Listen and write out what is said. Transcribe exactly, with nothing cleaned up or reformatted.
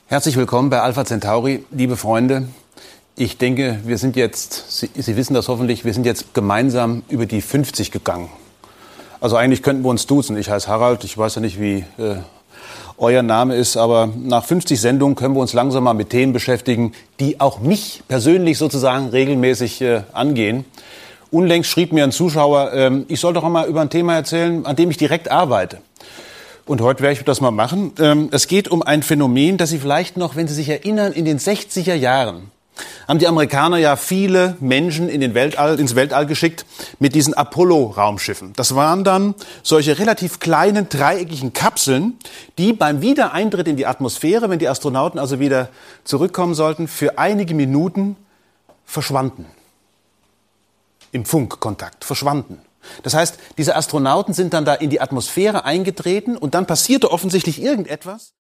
Herzlich willkommen bei Alpha Centauri, liebe Freunde. Ich denke, wir sind jetzt, Sie, Sie wissen das hoffentlich, wir sind jetzt gemeinsam über die fünfzig gegangen. Also eigentlich könnten wir uns duzen. Ich heiße Harald, ich weiß ja nicht, wie äh, euer Name ist, aber nach fünfzig Sendungen können wir uns langsam mal mit Themen beschäftigen, die auch mich persönlich sozusagen regelmäßig äh, angehen. Unlängst schrieb mir ein Zuschauer, äh, ich soll doch einmal über ein Thema erzählen, an dem ich direkt arbeite. Und heute werde ich das mal machen. Ähm, es geht um ein Phänomen, das Sie vielleicht noch, wenn Sie sich erinnern, in den sechziger Jahren haben die Amerikaner ja viele Menschen in den Weltall, ins Weltall geschickt mit diesen Apollo-Raumschiffen. Das waren dann solche relativ kleinen, dreieckigen Kapseln, die beim Wiedereintritt in die Atmosphäre, wenn die Astronauten also wieder zurückkommen sollten, für einige Minuten verschwanden. Im Funkkontakt verschwanden. Das heißt, diese Astronauten sind dann da in die Atmosphäre eingetreten und dann passierte offensichtlich irgendetwas.